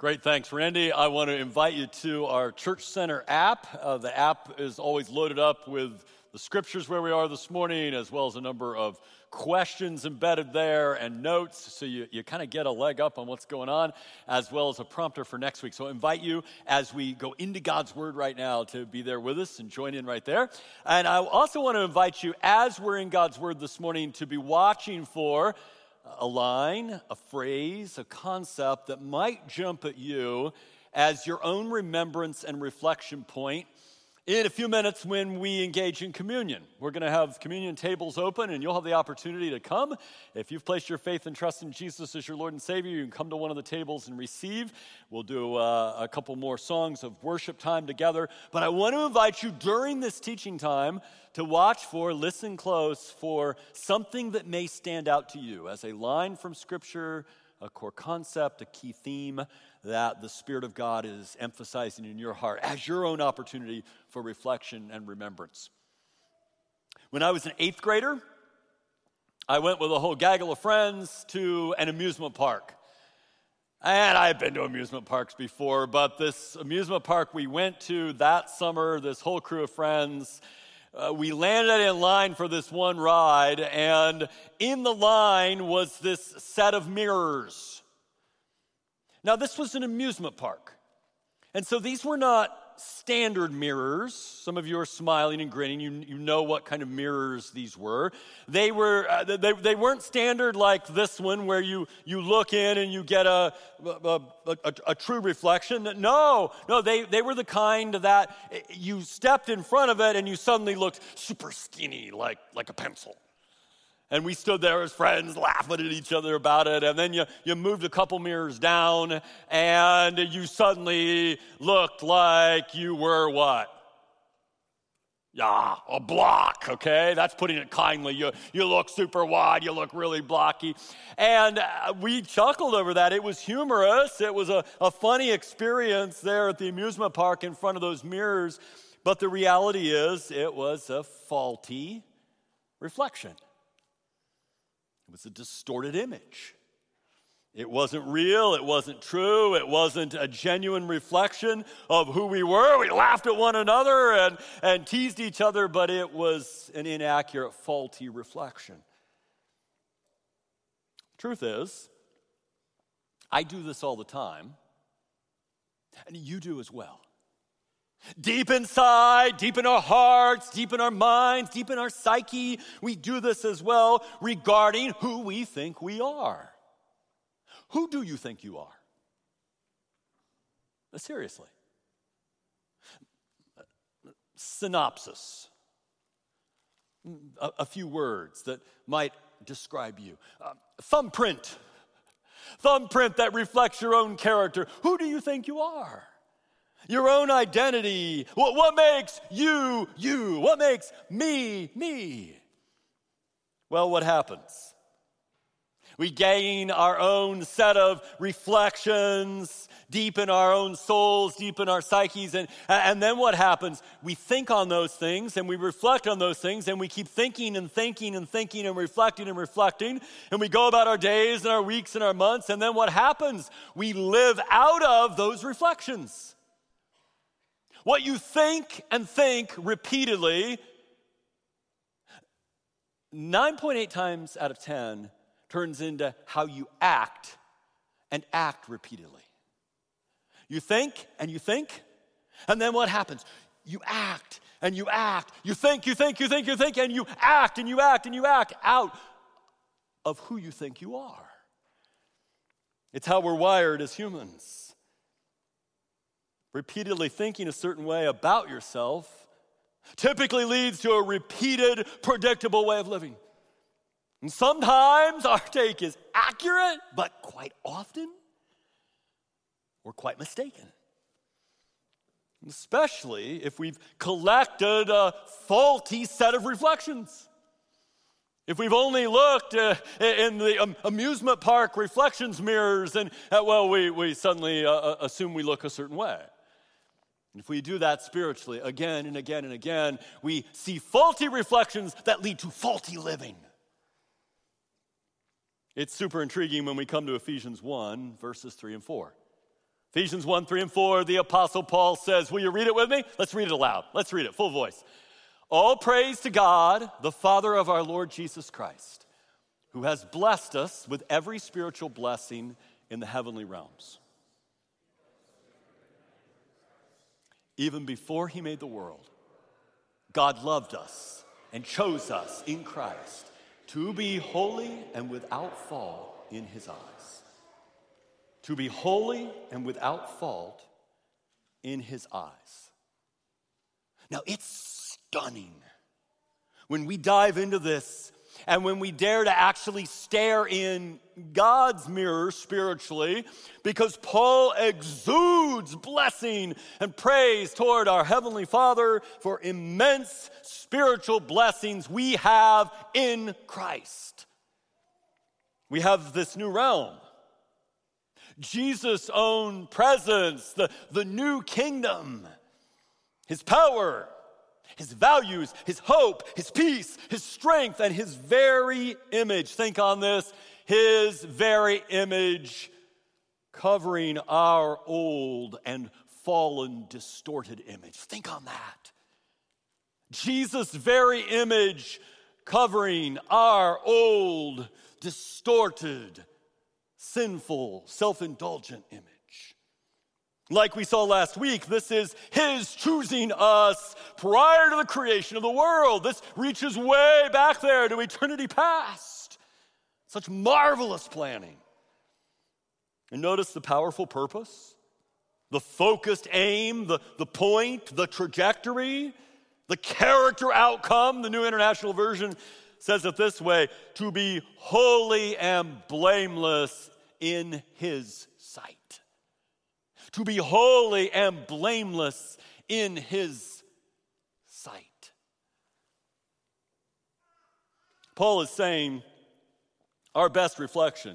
Great, thanks, Randy. I want to invite you to our Church Center app. The app is always loaded up with the scriptures where we are this morning, as well as a number of questions embedded there and notes, so you kind of get a leg up on what's going on, as well as a prompter for next week. So I invite you, as we go into God's Word right now, to be there with us and join in right there. And I also want to invite you, as we're in God's Word this morning, to be watching for a line, a phrase, a concept that might jump at you as your own remembrance and reflection point in a few minutes when we engage in communion. We're going to have communion tables open, and you'll have the opportunity to come. If you've placed your faith and trust in Jesus as your Lord and Savior, you can come to one of the tables and receive. We'll do a couple more songs of worship time together. But I want to invite you during this teaching time to watch for, listen close for something that may stand out to you as a line from Scripture, a core concept, a key theme that the Spirit of God is emphasizing in your heart as your own opportunity for reflection and remembrance. When I was an 8th grader, I went with a whole gaggle of friends to an amusement park. And I've been to amusement parks before, but this amusement park we went to that summer, this whole crew of friends, we landed in line for this one ride, and in the line was this set of mirrors. Now, this was an amusement park, and so these were not standard mirrors. Some of you are smiling and grinning. You know what kind of mirrors these were. They weren't standard like this one where you look in and you get a true reflection. No, they were the kind that you stepped in front of it and you suddenly looked super skinny like a pencil. And we stood there as friends laughing at each other about it. And then you moved a couple mirrors down and you suddenly looked like you were what? Yeah, a block, okay? That's putting it kindly. You look super wide. You look really blocky. And we chuckled over that. It was humorous. It was a funny experience there at the amusement park in front of those mirrors. But the reality is it was a faulty reflection. It was a distorted image. It wasn't real. It wasn't true. It wasn't a genuine reflection of who we were. We laughed at one another and teased each other, but it was an inaccurate, faulty reflection. Truth is, I do this all the time, and you do as well. Deep inside, deep in our hearts, deep in our minds, deep in our psyche, we do this as well regarding who we think we are. Who do you think you are? Seriously. Synopsis. A few words that might describe you. Thumbprint. Thumbprint that reflects your own character. Who do you think you are? Your own identity. What makes you, you? What makes me, me? Well, what happens? We gain our own set of reflections deep in our own souls, deep in our psyches, and then what happens? We think on those things, and we reflect on those things, and we keep thinking and thinking and thinking and reflecting, and we go about our days and our weeks and our months, and then what happens? We live out of those reflections. What you think and think repeatedly, 9.8 times out of 10 turns into how you act and act repeatedly. You think, and then what happens? You act, and you act. You think, and you act, and you act out of who you think you are. It's how we're wired as humans. Repeatedly thinking a certain way about yourself typically leads to a repeated, predictable way of living. And sometimes our take is accurate, but quite often we're quite mistaken. Especially if we've collected a faulty set of reflections. If we've only looked in the amusement park reflections mirrors and, we suddenly assume we look a certain way. If we do that spiritually again and again and again, we see faulty reflections that lead to faulty living. It's super intriguing when we come to Ephesians 1, verses 3 and 4. Ephesians 1, 3, and 4, the Apostle Paul says, will you read it with me? Let's read it aloud. Let's read it, full voice. All praise to God, the Father of our Lord Jesus Christ, who has blessed us with every spiritual blessing in the heavenly realms. Even before he made the world, God loved us and chose us in Christ to be holy and without fault in his eyes. To be holy and without fault in his eyes. Now, it's stunning when we dive into this and when we dare to actually stare in God's mirror spiritually, because Paul exudes blessing and praise toward our Heavenly Father for immense spiritual blessings we have in Christ. We have this new realm. Jesus' own presence, the new kingdom, his power, his values, his hope, his peace, his strength, and his very image. Think on this, his very image covering our old and fallen, distorted image. Think on that. Jesus' very image covering our old, distorted, sinful, self-indulgent image. Like we saw last week, this is his choosing us prior to the creation of the world. This reaches way back there to eternity past. Such marvelous planning. And notice the powerful purpose, the focused aim, the point, the trajectory, the character outcome. The New International Version says it this way: to be holy and blameless in his sight. To be holy and blameless in his sight. Paul is saying our best reflection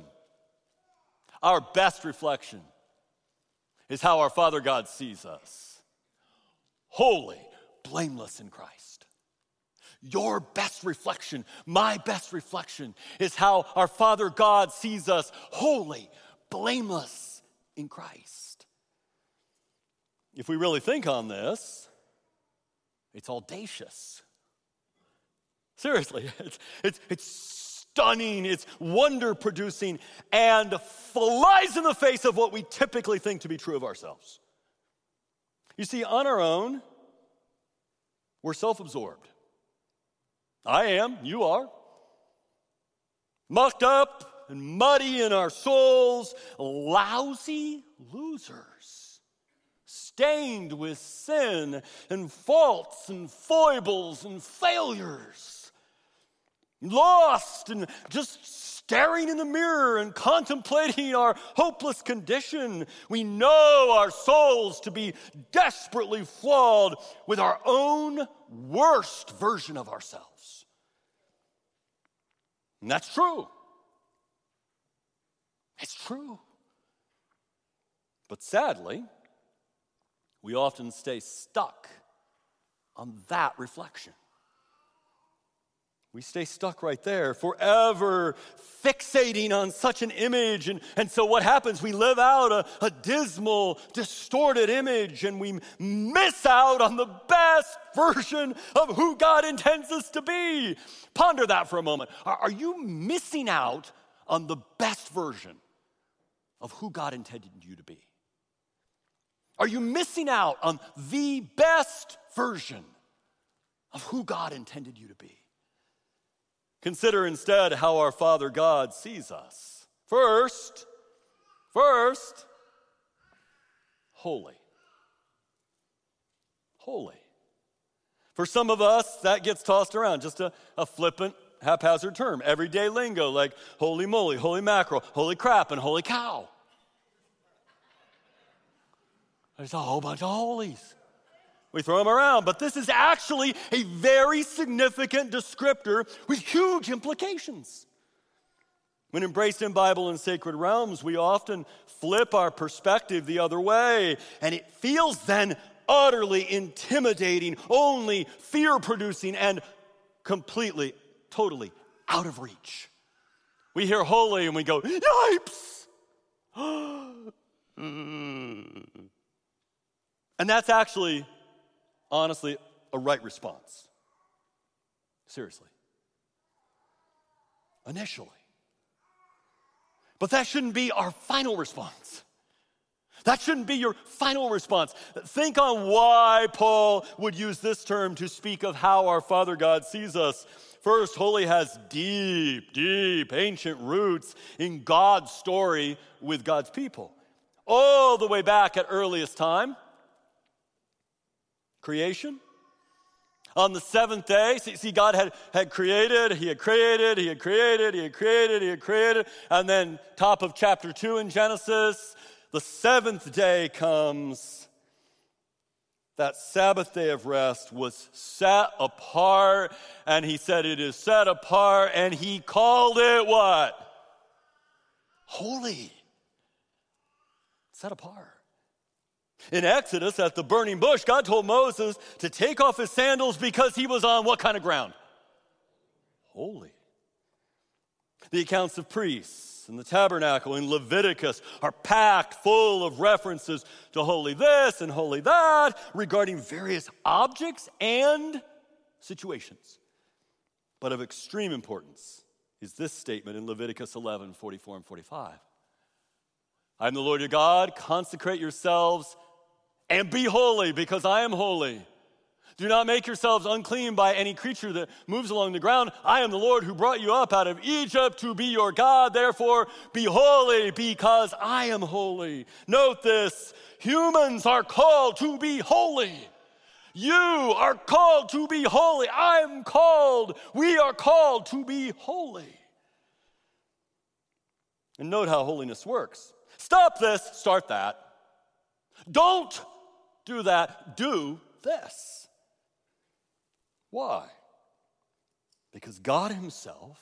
is how our Father God sees us. Holy, blameless in Christ. Your best reflection, my best reflection, is how our Father God sees us, holy, blameless in Christ. If we really think on this, it's audacious. Seriously, it's stunning, it's wonder-producing, and flies in the face of what we typically think to be true of ourselves. You see, on our own, we're self-absorbed. I am, you are. Mucked up and muddy in our souls, lousy losers, stained with sin and faults and foibles and failures, lost and just staring in the mirror and contemplating our hopeless condition. We know our souls to be desperately flawed with our own worst version of ourselves. And that's true. It's true. But sadly, we often stay stuck on that reflection. We stay stuck right there, forever fixating on such an image. And so what happens? We live out a dismal, distorted image, and we miss out on the best version of who God intends us to be. Ponder that for a moment. Are you missing out on the best version of who God intended you to be? Are you missing out on the best version of who God intended you to be? Consider instead how our Father God sees us. First, holy. Holy. For some of us, that gets tossed around, just a flippant, haphazard term. Everyday lingo like holy moly, holy mackerel, holy crap, and holy cow. There's a whole bunch of holies. We throw them around, but this is actually a very significant descriptor with huge implications. When embraced in Bible and sacred realms, we often flip our perspective the other way, and it feels then utterly intimidating, only fear-producing, and completely, totally out of reach. We hear holy and we go, yipes! And that's actually, honestly, a right response. Seriously. Initially. But that shouldn't be our final response. That shouldn't be your final response. Think on why Paul would use this term to speak of how our Father God sees us. First, holy has deep, deep, ancient roots in God's story with God's people. All the way back at earliest time. Creation. On the seventh day, see God had created, he had created, and then top of chapter 2 in Genesis, the seventh day comes. That Sabbath day of rest was set apart, and he said it is set apart, and he called it what? Holy. Set apart. In Exodus, at the burning bush, God told Moses to take off his sandals because he was on what kind of ground? Holy. The accounts of priests in the tabernacle in Leviticus are packed full of references to holy this and holy that regarding various objects and situations. But of extreme importance is this statement in Leviticus 11, 44 and 45. I am the Lord your God, consecrate yourselves and be holy because I am holy. Do not make yourselves unclean by any creature that moves along the ground. I am the Lord who brought you up out of Egypt to be your God. Therefore, be holy because I am holy. Note this, humans are called to be holy. You are called to be holy. We are called to be holy. And note how holiness works. Stop this, start that. Don't do that, do this. Why? Because God himself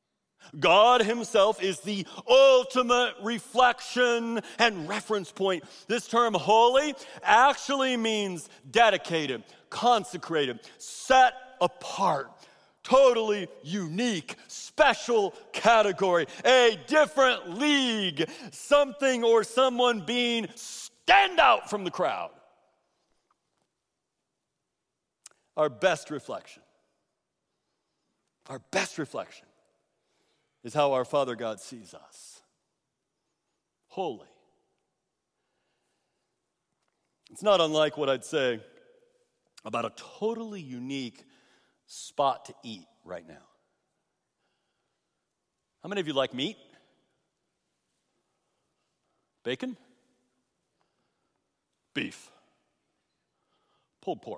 is the ultimate reflection and reference point. This term holy actually means dedicated, consecrated, set apart, totally unique, special category, a different league, something or someone being stand out from the crowd. Our best reflection is how our Father God sees us. Holy. It's not unlike what I'd say about a totally unique spot to eat right now. How many of you like meat? Bacon? Beef? Pulled pork?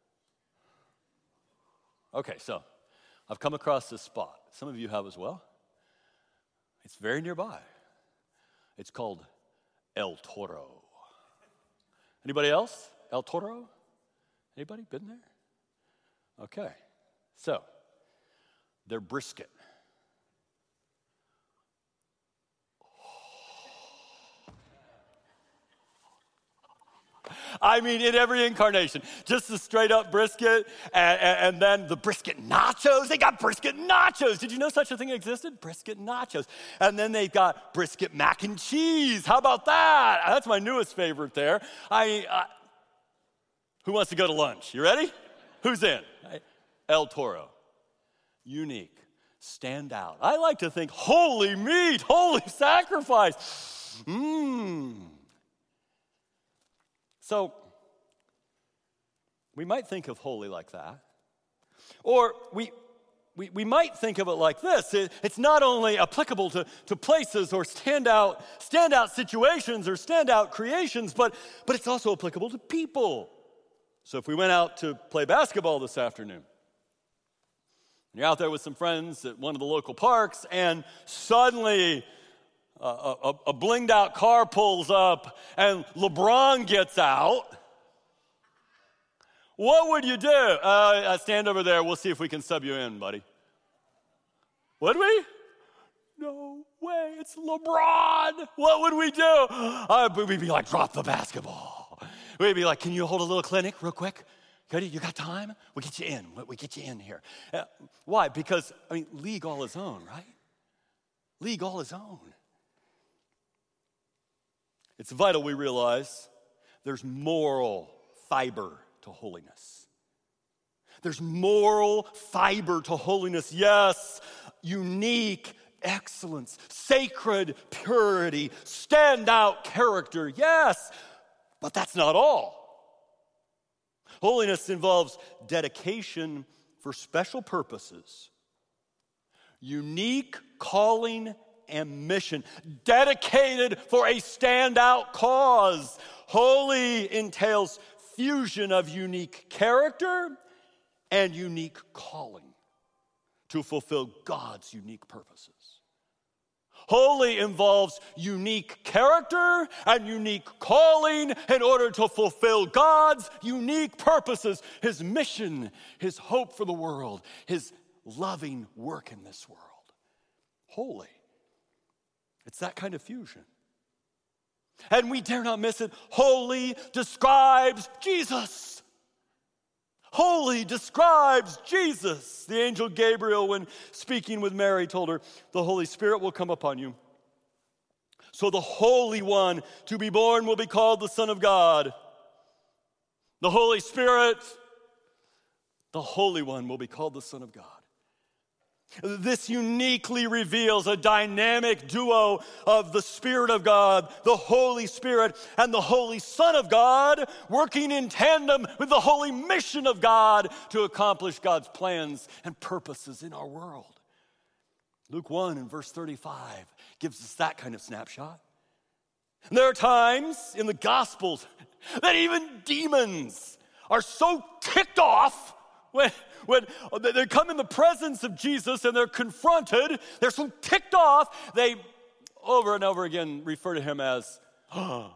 Okay, so I've come across this spot. Some of you have as well. It's very nearby. It's called El Toro. Anybody else? El Toro? Anybody been there? Okay, so their brisket. I mean, in every incarnation, just the straight up brisket and then the brisket nachos. They got brisket nachos. Did you know such a thing existed? Brisket nachos. And then they've got brisket mac and cheese. How about that? That's my newest favorite there. Who wants to go to lunch? You ready? Who's in? El Toro. Unique. Stand out. I like to think holy meat, holy sacrifice. So, we might think of holy like that. Or we might think of it like this. It's not only applicable to places or standout situations or standout creations, but it's also applicable to people. So if we went out to play basketball this afternoon, and you're out there with some friends at one of the local parks, and suddenly a blinged out car pulls up and LeBron gets out, what would you do? Stand over there. We'll see if we can sub you in, buddy. Would we? No way. It's LeBron. What would we do? We'd be like, drop the basketball. We'd be like, can you hold a little clinic real quick? You got time? We'll get you in. We get you in here. Why? Because, league all his own, right? League all his own. It's vital we realize there's moral fiber to holiness. There's moral fiber to holiness. Yes, unique excellence, sacred purity, standout character. Yes, but that's not all. Holiness involves dedication for special purposes, unique calling and mission, dedicated for a standout cause. Holy entails fusion of unique character and unique calling to fulfill God's unique purposes. Holy involves unique character and unique calling in order to fulfill God's unique purposes, his mission, his hope for the world, his loving work in this world. Holy. It's that kind of fusion. And we dare not miss it. Holy describes Jesus. Holy describes Jesus. The angel Gabriel, when speaking with Mary, told her, the Holy Spirit will come upon you. So the Holy One to be born will be called the Son of God. The Holy Spirit, the Holy One will be called the Son of God. This uniquely reveals a dynamic duo of the Spirit of God, the Holy Spirit, and the Holy Son of God, working in tandem with the holy mission of God to accomplish God's plans and purposes in our world. Luke 1 and verse 35 gives us that kind of snapshot. And there are times in the Gospels that even demons are so ticked off when they come in the presence of Jesus and they're confronted, they're so ticked off, they over and over again refer to him as the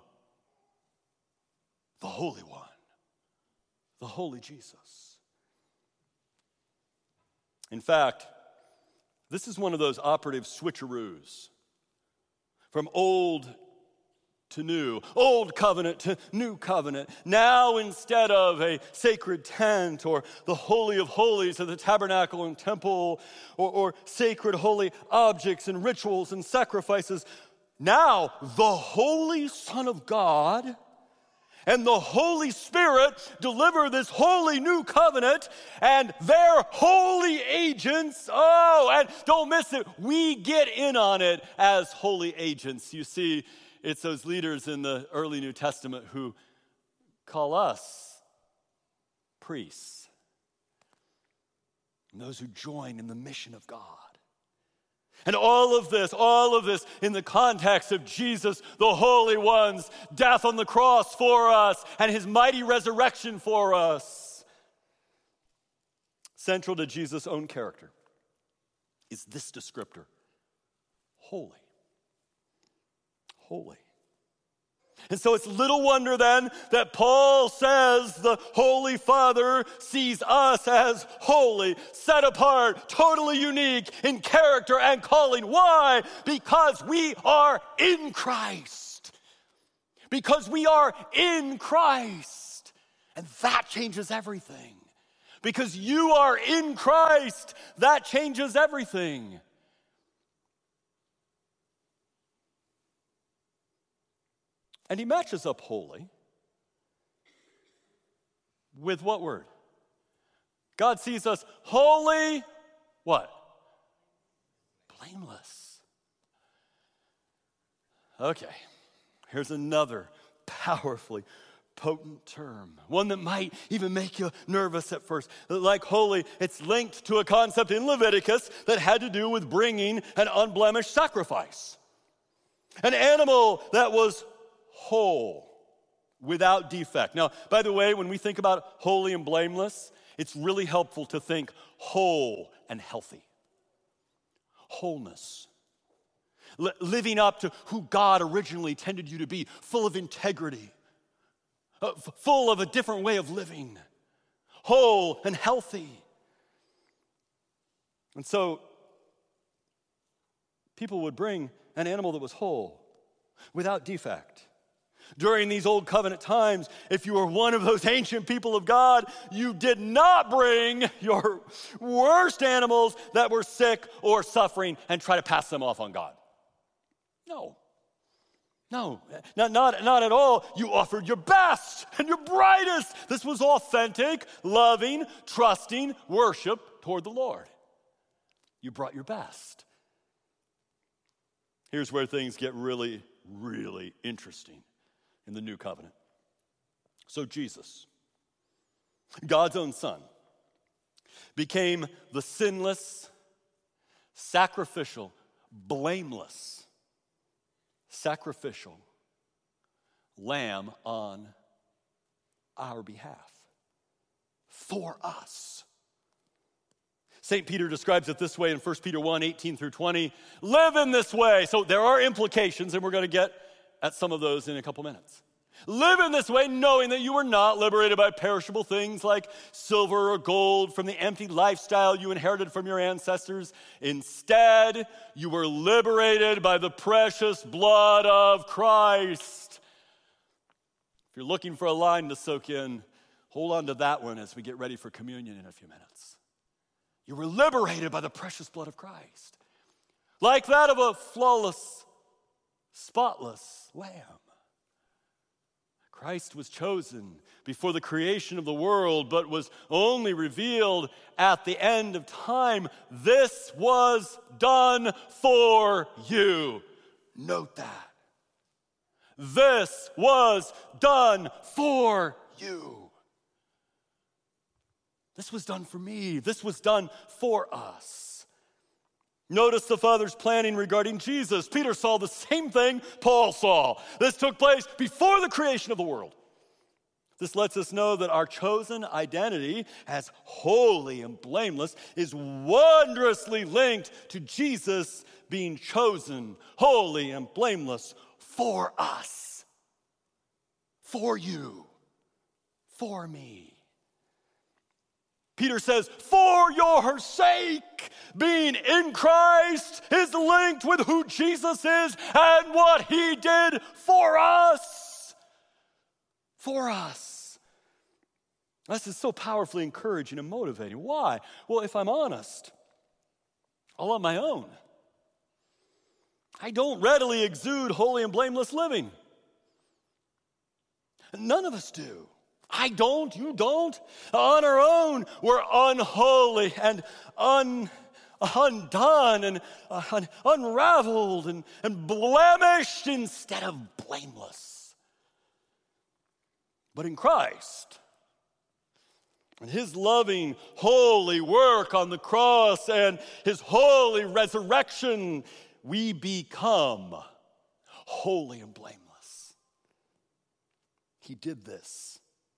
Holy One, the Holy Jesus. In fact, this is one of those operative switcheroos from old to new, old covenant to new covenant. Now, instead of a sacred tent or the Holy of Holies of the tabernacle and temple or sacred holy objects and rituals and sacrifices, now the Holy Son of God and the Holy Spirit deliver this holy new covenant, and they're holy agents. Oh, and don't miss it, we get in on it as holy agents. You see, it's those leaders in the early New Testament who call us priests, and those who join in the mission of God. And all of this in the context of Jesus, the Holy One's death on the cross for us and his mighty resurrection for us. Central to Jesus' own character is this descriptor: holy. Holy. And so it's little wonder then that Paul says the Holy Father sees us as holy, set apart, totally unique in character and calling. Why? Because we are in Christ. Because we are in Christ. And that changes everything. Because you are in Christ, that changes everything. And he matches up holy with what word? God sees us holy, what? Blameless. Okay, here's another powerfully potent term, one that might even make you nervous at first. Like holy, it's linked to a concept in Leviticus that had to do with bringing an unblemished sacrifice. An animal that was whole, without defect. Now, by the way, when we think about holy and blameless, it's really helpful to think whole and healthy. Wholeness. Living up to who God originally intended you to be, full of integrity, full of a different way of living, whole and healthy. And so, people would bring an animal that was whole, without defect. During these old covenant times, if you were one of those ancient people of God, you did not bring your worst animals that were sick or suffering and try to pass them off on God. No. No, not at all. You offered your best and your brightest. This was authentic, loving, trusting worship toward the Lord. You brought your best. Here's where things get really, really interesting in the new covenant. So Jesus, God's own Son, became the sinless, sacrificial, blameless, sacrificial lamb on our behalf for us. St. Peter describes it this way in 1 Peter 1, 18 through 20. Live in this way. So there are implications, and we're going to get at some of those in a couple minutes. Live in this way, knowing that you were not liberated by perishable things like silver or gold from the empty lifestyle you inherited from your ancestors. Instead, you were liberated by the precious blood of Christ. If you're looking for a line to soak in, hold on to that one as we get ready for communion in a few minutes. You were liberated by the precious blood of Christ, like that of a flawless, spotless lamb. Christ was chosen before the creation of the world, but was only revealed at the end of time. This was done for you. Note that. This was done for you. This was done for me. This was done for us. Notice the Father's planning regarding Jesus. Peter saw the same thing Paul saw. This took place before the creation of the world. This lets us know that our chosen identity as holy and blameless is wondrously linked to Jesus being chosen, holy and blameless for us, for you, for me. Peter says, for your sake, being in Christ is linked with who Jesus is and what he did for us. For us. This is so powerfully encouraging and motivating. Why? Well, if I'm honest, all on my own, I don't readily exude holy and blameless living. None of us do. I don't, you don't. On our own, we're unholy and undone and unraveled and blemished instead of blameless. But in Christ, and his loving, holy work on the cross and his holy resurrection, we become holy and blameless. He did this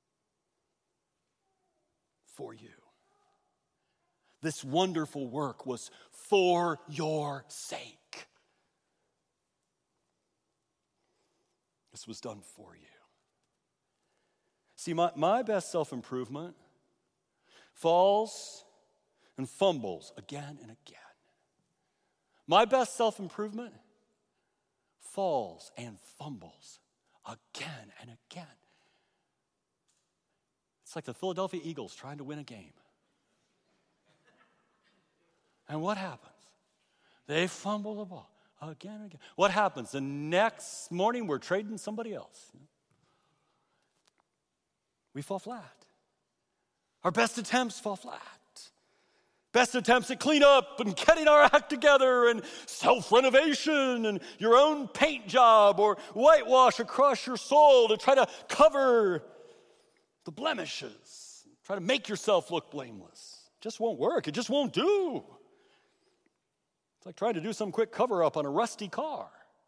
for you. This wonderful work was for your sake. This was done for you. See, my best self-improvement falls and fumbles again and again. My best self-improvement falls and fumbles again and again. It's like the Philadelphia Eagles trying to win a game. And what happens? They fumble the ball again and again. What happens? The next morning, we're trading somebody else. We fall flat. Our best attempts fall flat. Best attempts at cleanup and getting our act together and self-renovation and your own paint job or whitewash across your soul to try to cover the blemishes, try to make yourself look blameless. It just won't work. It just won't do. It's like trying to do some quick cover-up on a rusty car.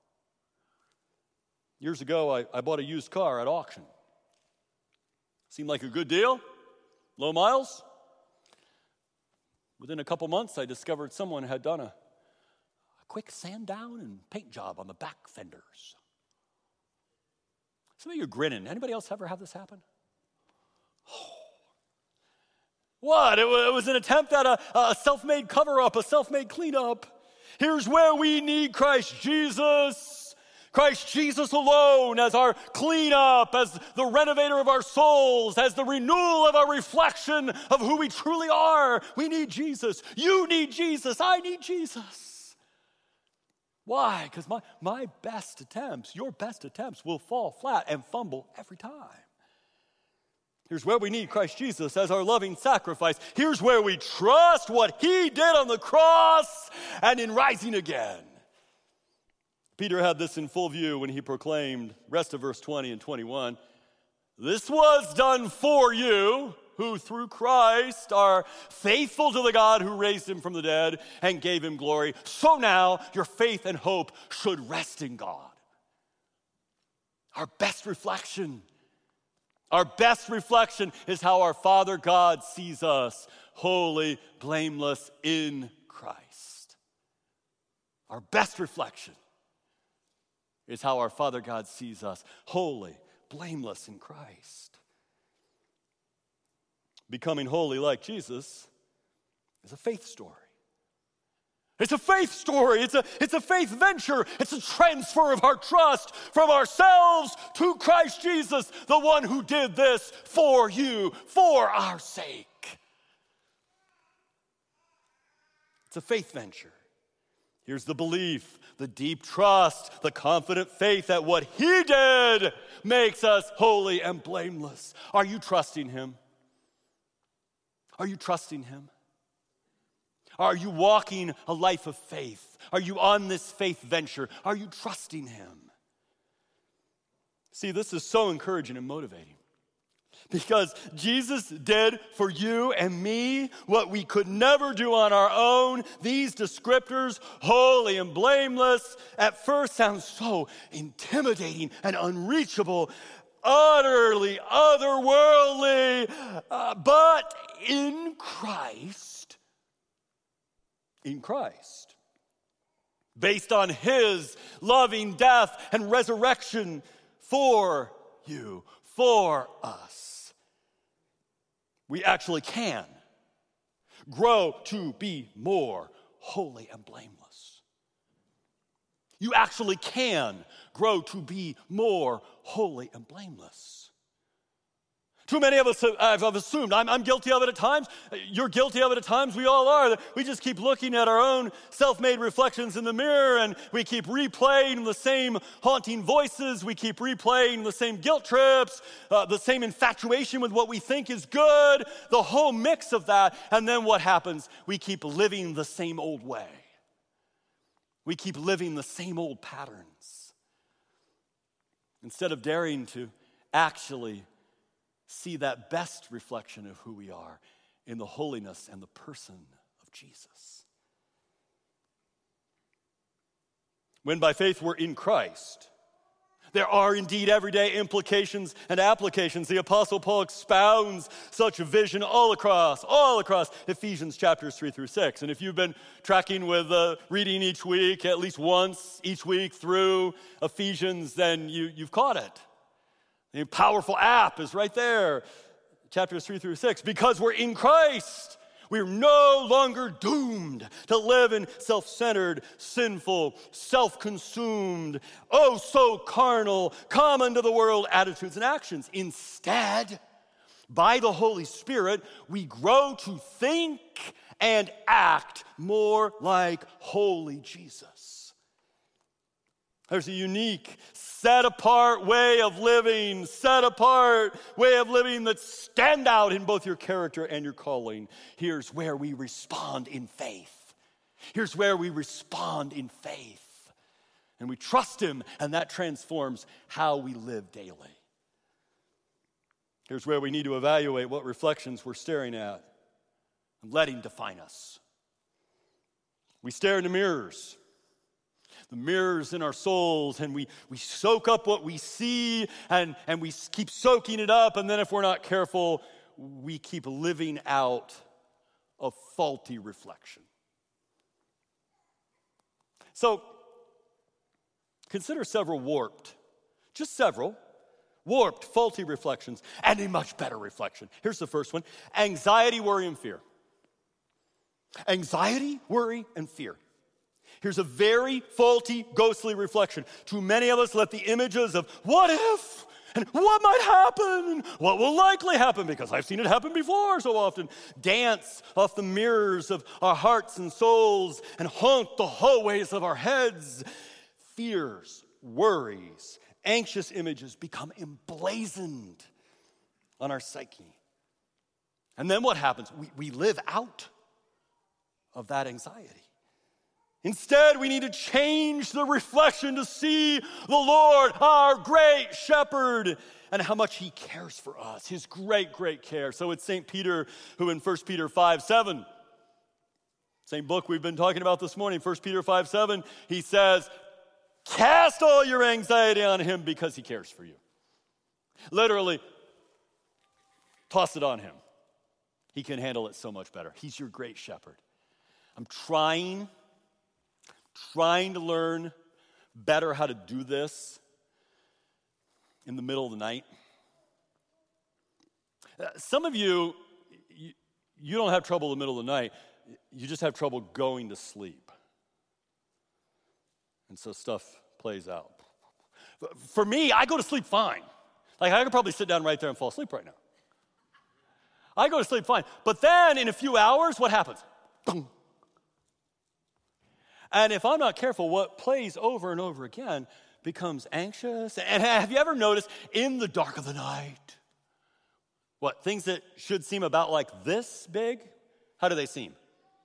Years ago, I bought a used car at auction. Seemed like a good deal, low miles. Within a couple months, I discovered someone had done a quick sand down and paint job on the back fenders. Some of you are grinning. Anybody else ever have this happen? What? It was an attempt at a self-made cover-up, a self-made cleanup. Here's where we need Christ Jesus. Christ Jesus alone as our cleanup, as the renovator of our souls, as the renewal of our reflection of who we truly are. We need Jesus. You need Jesus. I need Jesus. Why? Because my best attempts, your best attempts, will fall flat and fumble every time. Here's where we need Christ Jesus as our loving sacrifice. Here's where we trust what he did on the cross and in rising again. Peter had this in full view when he proclaimed, rest of verse 20 and 21, this was done for you, who through Christ are faithful to the God who raised him from the dead and gave him glory. So now your faith and hope should rest in God. Our best reflection is how our Father God sees us, holy, blameless in Christ. Our best reflection is how our Father God sees us, holy, blameless in Christ. Becoming holy like Jesus is a faith story. It's a faith story. It's a faith venture. It's a transfer of our trust from ourselves to Christ Jesus, the one who did this for you, for our sake. It's a faith venture. Here's the belief, the deep trust, the confident faith that what he did makes us holy and blameless. Are you trusting him? Are you trusting him? Are you walking a life of faith? Are you on this faith venture? Are you trusting him? See, this is so encouraging and motivating because Jesus did for you and me what we could never do on our own. These descriptors, holy and blameless, at first sound so intimidating and unreachable, utterly otherworldly, but in Christ, based on his loving death and resurrection for you, for us, we actually can grow to be more holy and blameless. You actually can grow to be more holy and blameless. Too many of us have assumed, I'm guilty of it at times, you're guilty of it at times, we all are. We just keep looking at our own self-made reflections in the mirror and we keep replaying the same haunting voices, we keep replaying the same guilt trips, the same infatuation with what we think is good, the whole mix of that, and then what happens? We keep living the same old way. We keep living the same old patterns. Instead of daring to actually see that best reflection of who we are in the holiness and the person of Jesus. When by faith we're in Christ, there are indeed everyday implications and applications. The Apostle Paul expounds such a vision all across Ephesians chapters 3 through 6. And if you've been tracking with reading each week, at least once each week through Ephesians, then you've caught it. The powerful app is right there, chapters 3 through 6. Because we're in Christ, we're no longer doomed to live in self-centered, sinful, self-consumed, oh so carnal, common to the world attitudes and actions. Instead, by the Holy Spirit, we grow to think and act more like holy Jesus. There's a unique, set-apart way of living that stand out in both your character and your calling. Here's where we respond in faith. And we trust him, and that transforms how we live daily. Here's where we need to evaluate what reflections we're staring at and letting define us. We stare in the mirrors in our souls, and we soak up what we see, and we keep soaking it up, and then if we're not careful, we keep living out a faulty reflection. So, consider several warped, faulty reflections, and a much better reflection. Here's the first one: anxiety, worry, and fear. Anxiety, worry, and fear. Here's a very faulty, ghostly reflection. Too many of us let the images of what if And what might happen? What will likely happen? Because I've seen it happen before so often. Dance off the mirrors of our hearts and souls and haunt the hallways of our heads. Fears, worries, anxious images become emblazoned on our psyche. And then what happens? We live out of that anxiety. Instead, we need to change the reflection to see the Lord, our great shepherd, and how much he cares for us, his great, great care. So it's St. Peter who in 1 Peter 5:7, same book we've been talking about this morning, 1 Peter 5:7, he says, cast all your anxiety on him because he cares for you. Literally, toss it on him. He can handle it so much better. He's your great shepherd. I'm trying to learn better how to do this in the middle of the night. Some of you don't have trouble in the middle of the night. You just have trouble going to sleep. And so stuff plays out. For me, I go to sleep fine. Like I could probably sit down right there and fall asleep right now. I go to sleep fine. But then in a few hours, what happens? Boom. And if I'm not careful, what plays over and over again becomes anxious. And have you ever noticed in the dark of the night, what, things that should seem about like this big, how do they seem?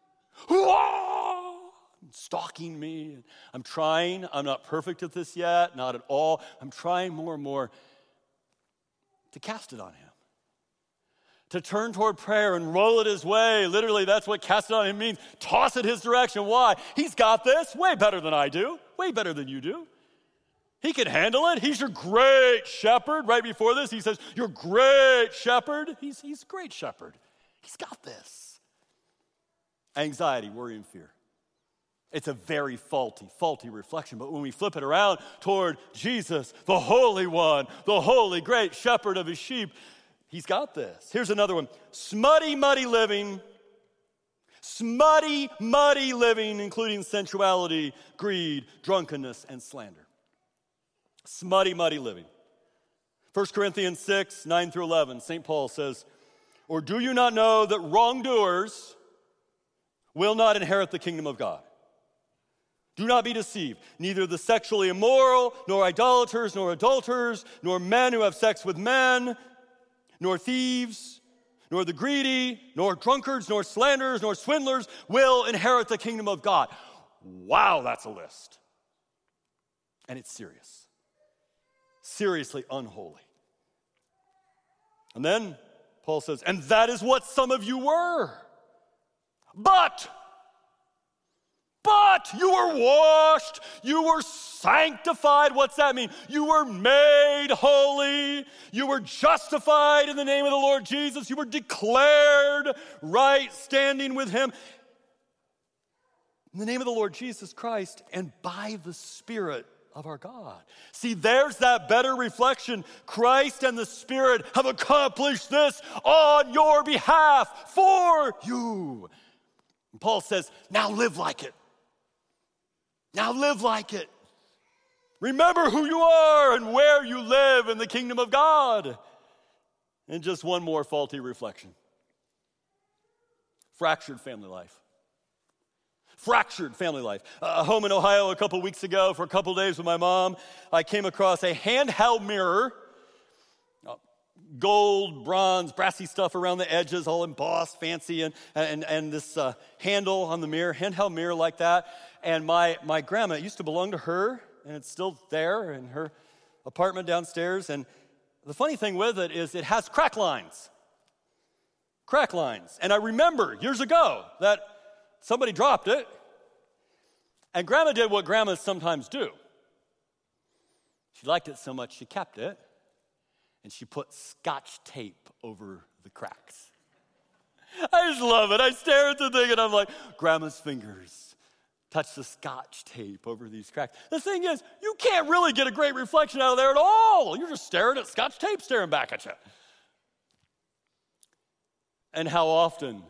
Stalking me. I'm not perfect at this yet, not at all. I'm trying more and more to cast it on him. To turn toward prayer and roll it his way. Literally, that's what cast it on him means. Toss it his direction. Why? He's got this way better than I do. Way better than you do. He can handle it. He's your great shepherd. Right before this, he says, your great shepherd. He's a great shepherd. He's got this. Anxiety, worry, and fear. It's a very faulty reflection. But when we flip it around toward Jesus, the Holy One, the holy, great shepherd of his sheep, he's got this. Here's another one. Smutty, muddy living, including sensuality, greed, drunkenness, and slander. Smutty, muddy living. 1 Corinthians 6, 9 through 11, St. Paul says, or do you not know that wrongdoers will not inherit the kingdom of God? Do not be deceived. Neither the sexually immoral, nor idolaters, nor adulterers, nor men who have sex with men, nor thieves, nor the greedy, nor drunkards, nor slanderers, nor swindlers will inherit the kingdom of God. Wow, that's a list. And it's serious. Seriously unholy. And then Paul says, and that is what some of you were. But you were washed, you were sanctified. What's that mean? You were made holy. You were justified in the name of the Lord Jesus. You were declared right standing with him in the name of the Lord Jesus Christ and by the Spirit of our God. See, there's that better reflection. Christ and the Spirit have accomplished this on your behalf for you. And Paul says, now live like it. Now live like it. Remember who you are and where you live in the kingdom of God. And just one more faulty reflection. Fractured family life. Fractured family life. Home in Ohio a couple weeks ago for a couple days with my mom, I came across a handheld mirror. Gold, bronze, brassy stuff around the edges, all embossed, fancy, and this handle on the mirror, handheld mirror like that. And my grandma, it used to belong to her, and it's still there in her apartment downstairs. And the funny thing with it is it has crack lines. Crack lines. And I remember years ago that somebody dropped it, and grandma did what grandmas sometimes do. She liked it so much she kept it. And she put Scotch tape over the cracks. I just love it. I stare at the thing and I'm like, grandma's fingers touch the Scotch tape over these cracks. The thing is, you can't really get a great reflection out of there at all. You're just staring at Scotch tape staring back at you. And how often,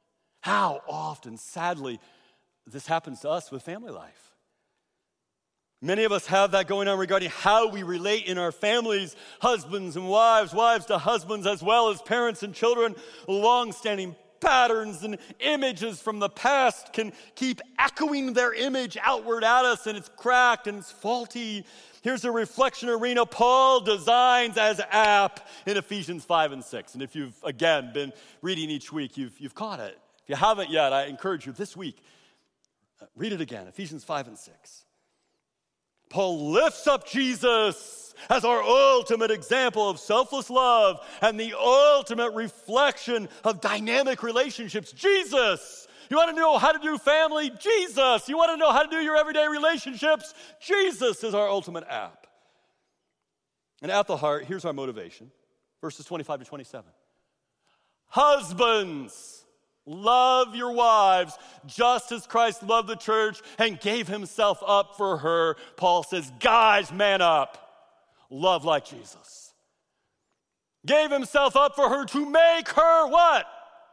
sadly, this happens to us with family life. Many of us have that going on regarding how we relate in our families, husbands and wives, wives to husbands, as well as parents and children. Long-standing patterns and images from the past can keep echoing their image outward at us, and it's cracked and it's faulty. Here's a reflection arena Paul designs as app in Ephesians 5 and 6. And if you've, again, been reading each week, you've caught it. If you haven't yet, I encourage you this week, read it again, Ephesians 5 and 6. Paul lifts up Jesus as our ultimate example of selfless love and the ultimate reflection of dynamic relationships. Jesus! You want to know how to do family? Jesus! You want to know how to do your everyday relationships? Jesus is our ultimate app. And at the heart, here's our motivation. Verses 25 to 27. Husbands! Love your wives just as Christ loved the church and gave himself up for her. Paul says, guys, man up. Love like Jesus. Gave himself up for her to make her what?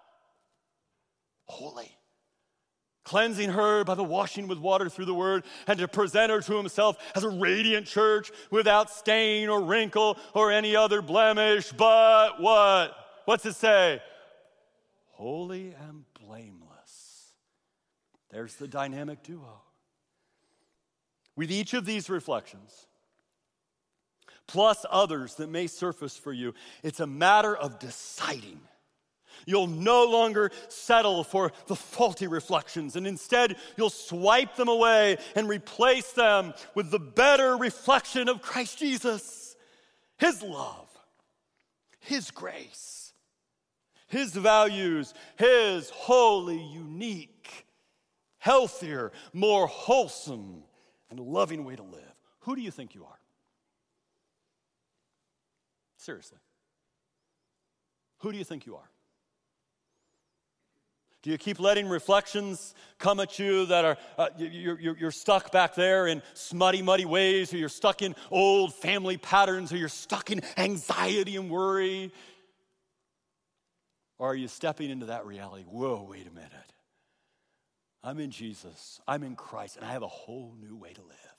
Holy. Cleansing her by the washing with water through the word, and to present her to himself as a radiant church without stain or wrinkle or any other blemish. But what? What's it say? Holy and blameless. There's the dynamic duo. With each of these reflections, plus others that may surface for you, it's a matter of deciding. You'll no longer settle for the faulty reflections, and instead you'll swipe them away and replace them with the better reflection of Christ Jesus, his love, his grace, his values, his holy, unique, healthier, more wholesome, and loving way to live. Who do you think you are? Seriously. Who do you think you are? Do you keep letting reflections come at you that are, you're stuck back there in smutty, muddy ways, or you're stuck in old family patterns, or you're stuck in anxiety and worry? Or are you stepping into that reality? Whoa, wait a minute. I'm in Jesus, I'm in Christ, and I have a whole new way to live.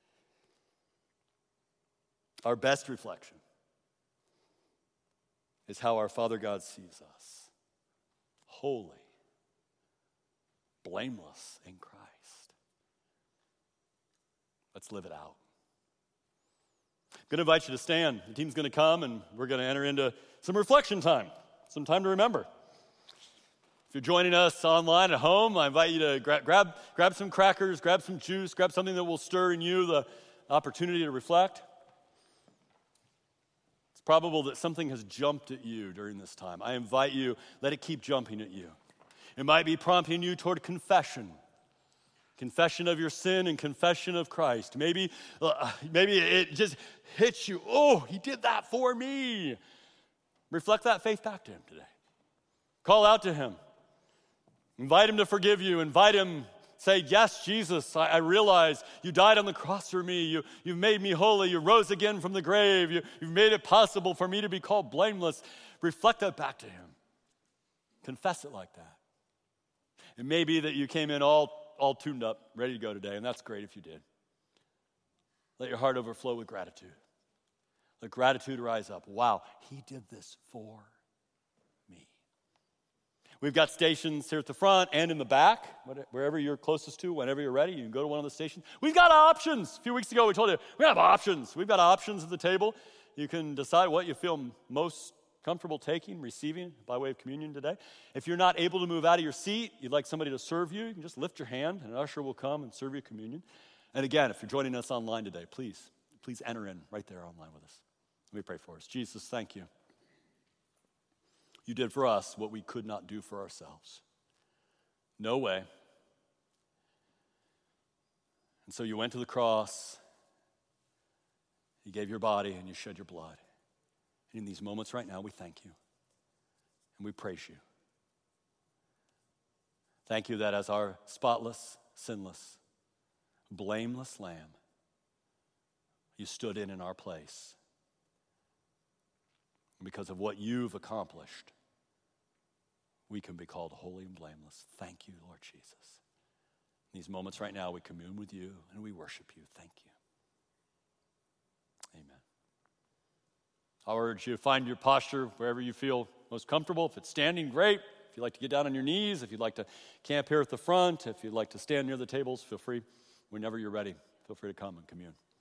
Our best reflection is how our Father God sees us. Holy, blameless in Christ. Let's live it out. I'm going to invite you to stand. The team's going to come, and we're going to enter into some reflection time. Some time to remember. If you're joining us online at home, I invite you to grab some crackers, grab some juice, grab something that will stir in you the opportunity to reflect. It's probable that something has jumped at you during this time. I invite you, let it keep jumping at you. It might be prompting you toward confession of your sin and confession of Christ. Maybe it just hits you. Oh, he did that for me. Reflect that faith back to him today. Call out to him. Invite him to forgive you. Invite him. Say, yes, Jesus, I realize you died on the cross for me. You've made me holy. You rose again from the grave. You've made it possible for me to be called blameless. Reflect that back to him. Confess it like that. It may be that you came in all tuned up, ready to go today, and that's great if you did. Let your heart overflow with gratitude. Let gratitude rise up. Wow, he did this for me. We've got stations here at the front and in the back, wherever you're closest to, whenever you're ready, you can go to one of the stations. We've got options. A few weeks ago, we told you, we have options. We've got options at the table. You can decide what you feel most comfortable taking, receiving by way of communion today. If you're not able to move out of your seat, you'd like somebody to serve you, you can just lift your hand, and an usher will come and serve you communion. And again, if you're joining us online today, please enter in right there online with us. Let me pray for us. Jesus, thank you. You did for us what we could not do for ourselves. No way. And so you went to the cross, you gave your body, and you shed your blood. And in these moments right now, we thank you. And we praise you. Thank you that as our spotless, sinless, blameless lamb, you stood in our place. Because of what you've accomplished, we can be called holy and blameless. Thank you, Lord Jesus. In these moments right now, we commune with you and we worship you. Thank you. Amen. I urge you to find your posture wherever you feel most comfortable. If it's standing, great. If you'd like to get down on your knees, if you'd like to camp here at the front, if you'd like to stand near the tables, feel free. Whenever you're ready, feel free to come and commune.